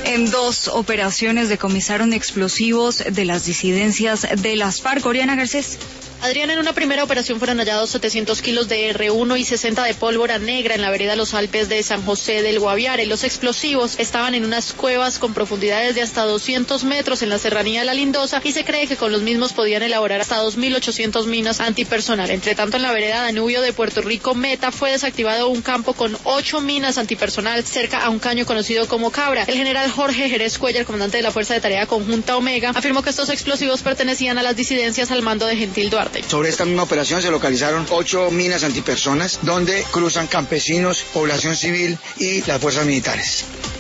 En 2 operaciones decomisaron explosivos de las disidencias de las FARC. Oriana Garcés. Adriana, en una primera operación fueron hallados 700 kilos de R1 y 60 de pólvora negra en la vereda Los Alpes de San José del Guaviare. Los explosivos estaban en unas cuevas con profundidades de hasta 200 metros en la serranía de La Lindosa y se cree que con los mismos podían elaborar hasta 2.800 minas antipersonal. Entre tanto, en la vereda Danubio de Puerto Rico Meta fue desactivado un campo con 8 minas antipersonal cerca a un caño conocido como Cabra. El general Jorge Jerez Cuellar, comandante de la Fuerza de Tarea Conjunta Omega, afirmó que estos explosivos pertenecían a las disidencias al mando de Gentil Duarte. Sobre esta misma operación se localizaron 8 minas antipersonas donde cruzan campesinos, población civil y las fuerzas militares.